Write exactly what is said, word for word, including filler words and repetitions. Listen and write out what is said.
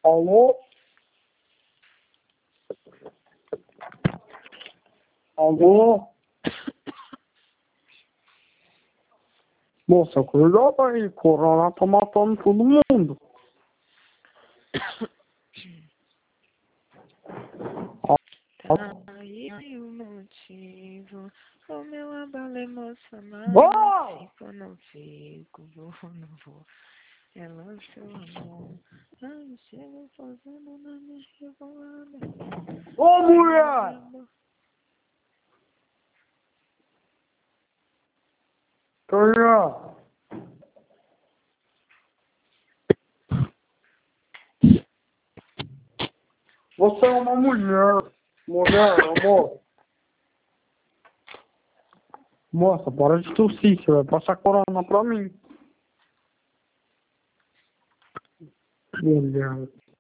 Alô? Alô? Moça, cuidado aí, corona tá matando todo mundo. Aí o motivo, o meu abalo emocional, Vai! fico, não fico, vou, não vou, ela é seu amor, ai, chega fazendo na minha revoada. Ô, mulher! Tonha! Você é uma mulher. Mulher, amor. Moça, para de tossir, você vai passar corona pra mim. Mulher.